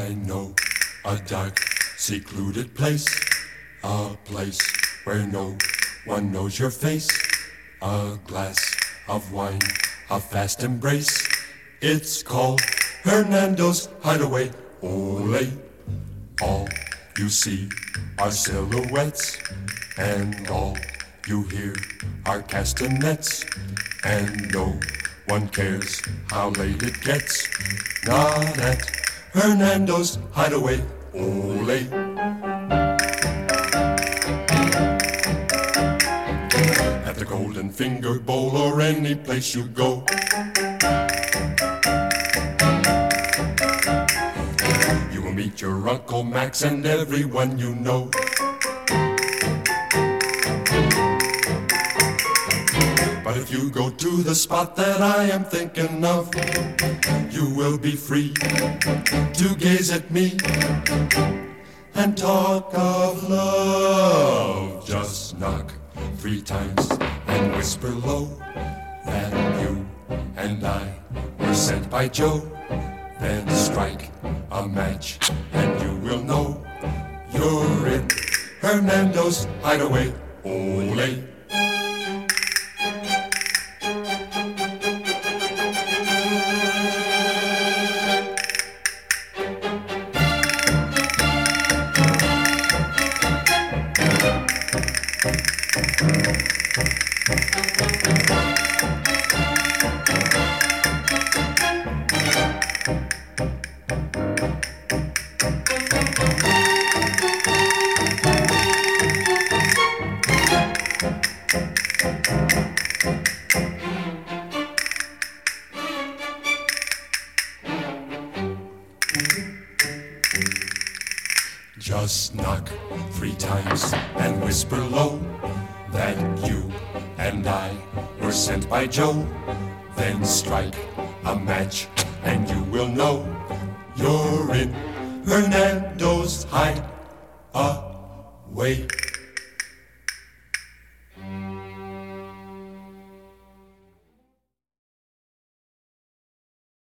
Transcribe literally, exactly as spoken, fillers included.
I know a dark, secluded place, a place where no one knows your face. A glass of wine, a fast embrace. It's called Hernando's Hideaway. Ole, all you see are silhouettes, and all you hear are castanets, and no one cares how late it gets. Not at Hernando's Hideaway. Ole. At the Golden Finger Bowl or any place you go, you will meet your Uncle Max and everyone you know. But if you go to the spot that I am thinking of, you will be free to gaze at me and talk of love. Just knock three times and whisper low that you and I were sent by Joe. Then strike a match and you will know you're in Hernando's Hideaway. Ole. Just knock three times and whisper low that you and I were sent by Joe. Then strike a match and you will know you're in Hernando's Hideaway.